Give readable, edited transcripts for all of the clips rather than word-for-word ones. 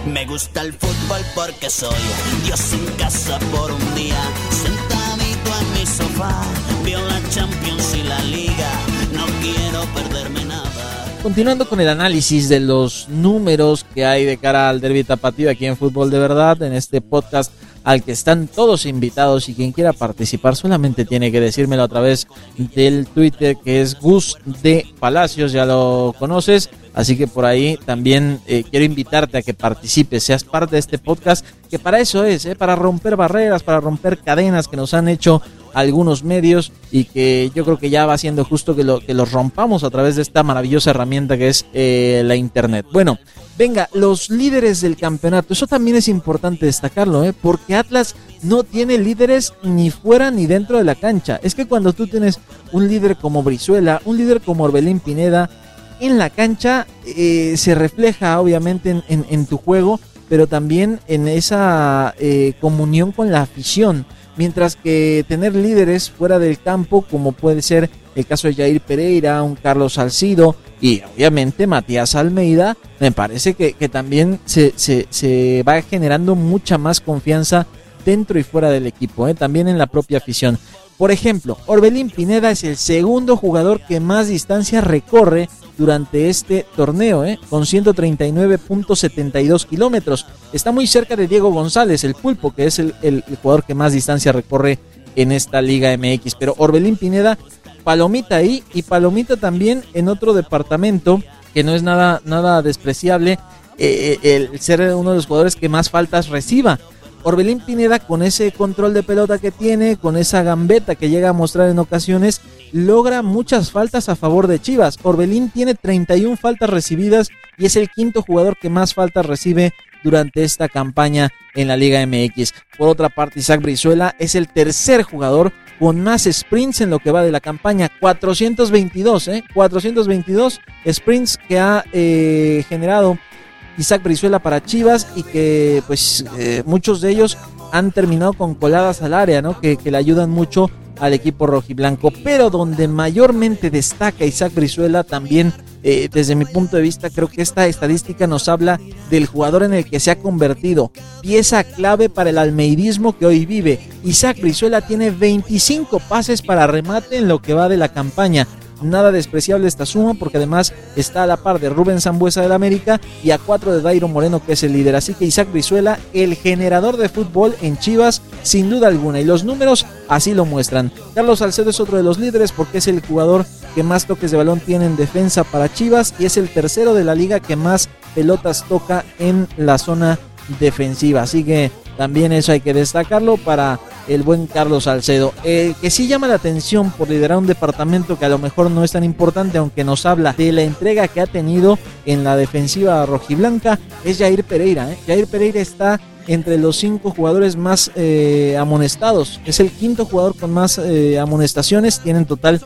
Me gusta el fútbol porque soy Dios en casa por un día, sentadito en mi sofá, veo la Champions y la Liga, no quiero perderme nada. Continuando con el análisis de los números que hay de cara al derbi tapatío aquí en Fútbol de Verdad, en este podcast al que están todos invitados, y quien quiera participar solamente tiene que decírmelo a través del Twitter, que es Gus de Palacios, ya lo conoces, así que por ahí también quiero invitarte a que participes, seas parte de este podcast, que para eso es, para romper barreras, para romper cadenas que nos han hecho algunos medios, y que yo creo que ya va siendo justo que los rompamos a través de esta maravillosa herramienta que es la internet. Bueno, venga, los líderes del campeonato, eso también es importante destacarlo, porque Atlas no tiene líderes ni fuera ni dentro de la cancha. Es que cuando tú tienes un líder como Brizuela, un líder como Orbelín Pineda en la cancha, se refleja obviamente en tu juego, pero también en esa comunión con la afición. Mientras que tener líderes fuera del campo, como puede ser el caso de Jair Pereira, un Carlos Salcido y obviamente Matías Almeida, me parece que también se va generando mucha más confianza dentro y fuera del equipo, también en la propia afición. Por ejemplo, Orbelín Pineda es el segundo jugador que más distancia recorre durante este torneo, con 139.72 kilómetros. Está muy cerca de Diego González, el Pulpo, que es el jugador que más distancia recorre en esta Liga MX. Pero Orbelín Pineda, palomita ahí, y palomita también en otro departamento que no es nada despreciable, el ser uno de los jugadores que más faltas reciba. Orbelín Pineda, con ese control de pelota que tiene, con esa gambeta que llega a mostrar en ocasiones, logra muchas faltas a favor de Chivas. Orbelín tiene 31 faltas recibidas y es el quinto jugador que más faltas recibe durante esta campaña en la Liga MX. Por otra parte, Isaac Brizuela es el tercer jugador con más sprints en lo que va de la campaña, 422 sprints que ha generado Isaac Brizuela para Chivas, y que pues muchos de ellos han terminado con coladas al área, ¿no? Que le ayudan mucho al equipo rojiblanco. Pero donde mayormente destaca Isaac Brizuela también, desde mi punto de vista, creo que esta estadística nos habla del jugador en el que se ha convertido, pieza clave para el almeidismo que hoy vive. Isaac Brizuela tiene 25 pases para remate en lo que va de la campaña. Nada despreciable esta suma, porque además está a la par de Rubén Sambueza del América y a 4 de Dairo Moreno, que es el líder. Así que Isaac Brizuela, el generador de fútbol en Chivas, sin duda alguna, y los números así lo muestran. Carlos Salcedo es otro de los líderes, porque es el jugador que más toques de balón tiene en defensa para Chivas, y es el tercero de la liga que más pelotas toca en la zona defensiva. Así que también eso hay que destacarlo para el buen Carlos Salcedo. Que sí llama la atención por liderar un departamento que a lo mejor no es tan importante, aunque nos habla de la entrega que ha tenido en la defensiva rojiblanca, es Jair Pereira. Jair Pereira está entre los 5 jugadores más amonestados. Es el quinto jugador con más amonestaciones. Tiene en total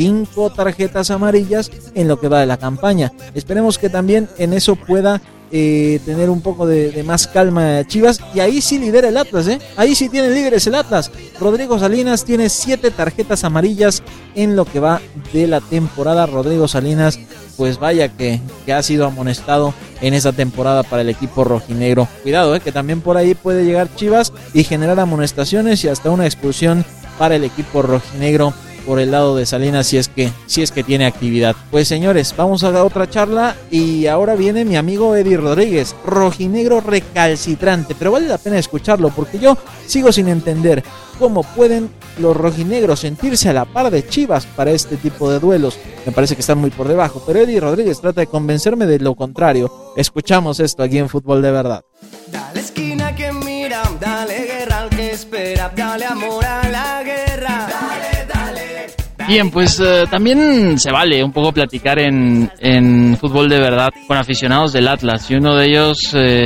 5 tarjetas amarillas en lo que va de la campaña. Esperemos que también en eso pueda tener un poco de más calma Chivas, y ahí sí lidera el Atlas, ahí sí tiene líderes el Atlas. Rodrigo Salinas tiene 7 tarjetas amarillas en lo que va de la temporada. Rodrigo Salinas, pues vaya que ha sido amonestado en esa temporada para el equipo rojinegro. Cuidado, que también por ahí puede llegar Chivas y generar amonestaciones y hasta una expulsión para el equipo rojinegro por el lado de Salinas, si es que tiene actividad. Pues señores, vamos a dar otra charla, y ahora viene mi amigo Eddie Rodríguez, rojinegro recalcitrante, pero vale la pena escucharlo, porque yo sigo sin entender cómo pueden los rojinegros sentirse a la par de Chivas para este tipo de duelos. Me parece que están muy por debajo, pero Eddie Rodríguez trata de convencerme de lo contrario. Escuchamos esto aquí en Fútbol de Verdad. Dale esquina que mira, dale guerra al que espera, dale amor a la guerra, dale. Bien, pues también se vale un poco platicar en Fútbol de Verdad con aficionados del Atlas, y uno de ellos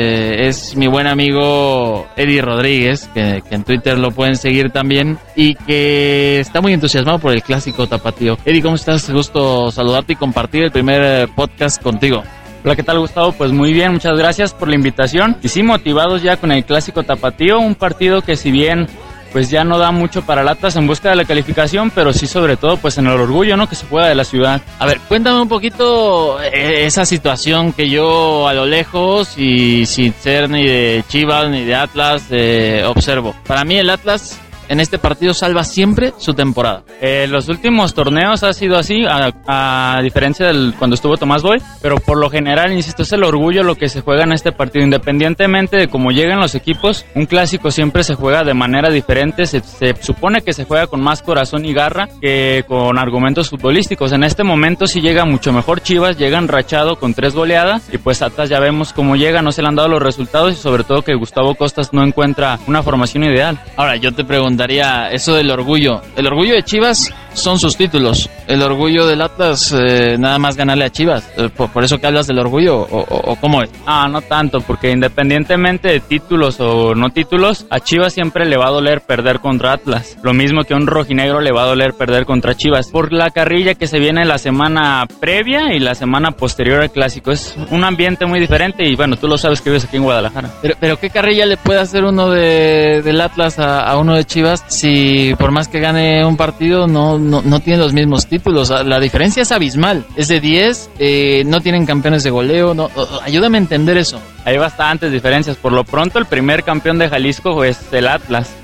es mi buen amigo Eddie Rodríguez, que en Twitter lo pueden seguir también, y que está muy entusiasmado por el clásico tapatío. Eddie, ¿cómo estás? Gusto saludarte y compartir el primer podcast contigo. Hola, ¿qué tal, Gustavo? Pues muy bien, muchas gracias por la invitación. Y sí, motivados ya con el clásico tapatío, un partido que si bien pues ya no da mucho para el Atlas en busca de la calificación, pero sí sobre todo pues en el orgullo, ¿no?, que se juega de la ciudad. A ver, cuéntame un poquito esa situación que yo a lo lejos y sin ser ni de Chivas ni de Atlas observo. Para mí el Atlas en este partido salva siempre su temporada. Los últimos torneos ha sido así, a diferencia del cuando estuvo Tomás Boy, pero por lo general, insisto, es el orgullo lo que se juega en este partido. Independientemente de cómo lleguen los equipos, un clásico siempre se juega de manera diferente. Se supone que se juega con más corazón y garra que con argumentos futbolísticos. En este momento sí llega mucho mejor Chivas, llega enrachado con 3 goleadas, y pues Atlas ya vemos cómo llega, no se le han dado los resultados, y sobre todo que Gustavo Costas no encuentra una formación ideal. Ahora, yo te preguntaría eso del orgullo. El orgullo de Chivas son sus títulos. El orgullo del Atlas, nada más ganarle a Chivas. ¿Por eso que hablas del orgullo? ¿O cómo es? No tanto, porque independientemente de títulos o no títulos, a Chivas siempre le va a doler perder contra Atlas. Lo mismo que a un rojinegro le va a doler perder contra Chivas. Por la carrilla que se viene la semana previa y la semana posterior al clásico. Es un ambiente muy diferente y bueno, tú lo sabes que vives aquí en Guadalajara. Pero ¿qué carrilla le puede hacer uno del Atlas a uno de Chivas si por más que gane un partido no tiene los mismos títulos? La diferencia es abismal, es de 10, no tienen campeones de goleo, ayúdame a entender eso. Hay bastantes diferencias. Por lo pronto el primer campeón de Jalisco es el Atlas,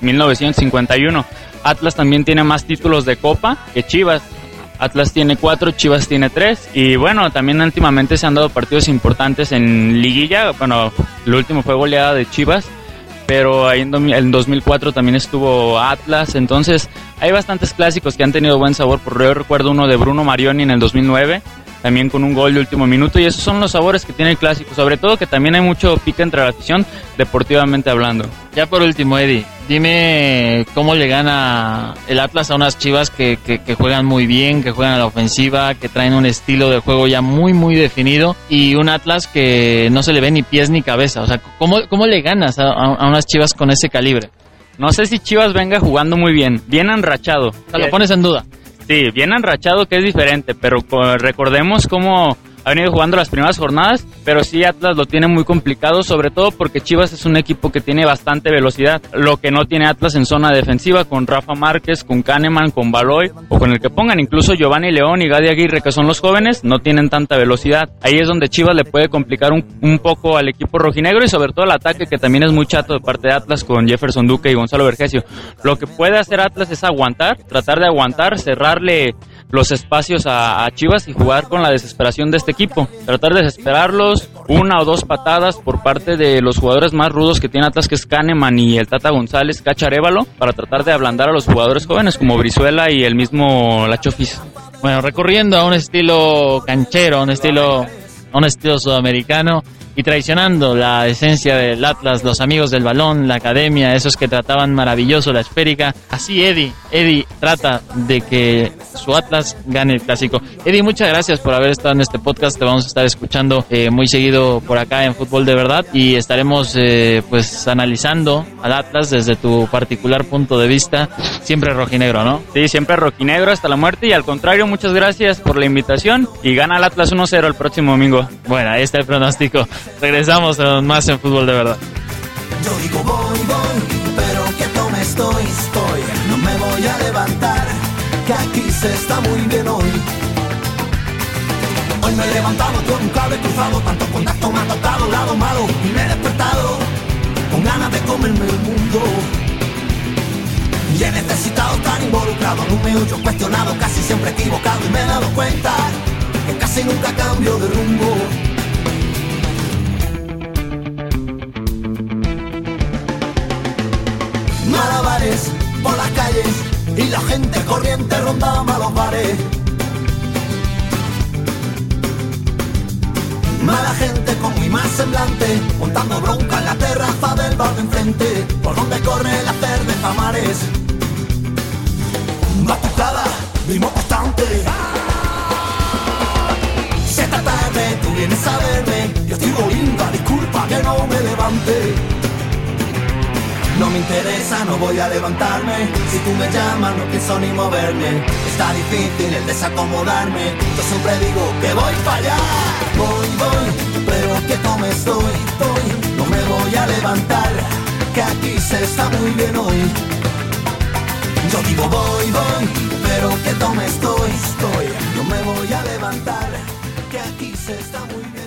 1951. Atlas también tiene más títulos de Copa que Chivas. Atlas tiene 4, Chivas tiene 3. Y bueno, también últimamente se han dado partidos importantes en liguilla. Bueno, el último fue goleada de Chivas, pero ahí en 2004 también estuvo Atlas. Entonces hay bastantes clásicos que han tenido buen sabor. Por yo recuerdo uno de Bruno Marioni en el 2009, también con un gol de último minuto, y esos son los sabores que tiene el clásico, sobre todo que también hay mucho pique entre la afición, deportivamente hablando. Ya por último, Eddie, dime cómo le gana el Atlas a unas Chivas que juegan muy bien, que juegan a la ofensiva, que traen un estilo de juego ya muy muy definido, y un Atlas que no se le ve ni pies ni cabeza. O sea, ¿cómo le ganas a unas Chivas con ese calibre? No sé si Chivas venga jugando muy bien enrachado. O sea, lo pones en duda. Sí, bien enrachado, que es diferente, pero recordemos cómo ha venido jugando las primeras jornadas, pero sí Atlas lo tiene muy complicado, sobre todo porque Chivas es un equipo que tiene bastante velocidad, lo que no tiene Atlas en zona defensiva, con Rafa Márquez, con Kahneman, con Baloy, o con el que pongan, incluso Giovanni León y Gadi Aguirre, que son los jóvenes, no tienen tanta velocidad. Ahí es donde Chivas le puede complicar un poco al equipo rojinegro, y sobre todo el ataque, que también es muy chato de parte de Atlas, con Jefferson Duque y Gonzalo Vergesio. Lo que puede hacer Atlas es aguantar, tratar de aguantar, cerrarle los espacios a Chivas y jugar con la desesperación de este equipo, tratar de desesperarlos, 1 o 2 patadas por parte de los jugadores más rudos que tiene Atlas, que es Kahneman y el Tata González, Cacha Arévalo, para tratar de ablandar a los jugadores jóvenes como Brizuela y el mismo Lacho Fis. Bueno, recurriendo a un estilo canchero, a un estilo sudamericano, y traicionando la esencia del Atlas, los amigos del balón, la academia, esos que trataban maravilloso la esférica. Así Eddie trata de que su Atlas gane el clásico. Eddie, muchas gracias por haber estado en este podcast. Te vamos a estar escuchando muy seguido por acá en Fútbol de Verdad, y estaremos pues analizando al Atlas desde tu particular punto de vista, siempre rojinegro, ¿no? Sí, siempre rojinegro hasta la muerte, y al contrario, muchas gracias por la invitación, y gana el Atlas 1-0 el próximo domingo. Bueno, ahí está el pronóstico. Regresamos más en Fútbol de Verdad. Yo digo voy, pero quieto me estoy, no me voy a levantar, que aquí se está muy bien hoy. Hoy me he levantado con un cable cruzado, tanto contacto me ha tocado, lado malo, y me he despertado con ganas de comerme el mundo. Y he necesitado estar involucrado, no me oyo cuestionado, casi siempre equivocado, y me he dado cuenta que casi nunca cambio de rumbo. Malabares por las calles y la gente corriente rondaba los bares. Mala gente con muy mal semblante, montando bronca en la terraza del bar de enfrente, por donde corre la cerveza Mares. Batucada, ritmo constante. Si esta tarde tú vienes a verme, yo estoy linda, disculpa que no me levante. No me interesa, no voy a levantarme. Si tú me llamas, no pienso ni moverme. Está difícil el desacomodarme. Yo siempre digo que voy para allá. Voy, pero quieto me estoy. No me voy a levantar, que aquí se está muy bien hoy. Yo digo voy, pero que tome estoy. No me voy a levantar, que aquí se está muy bien.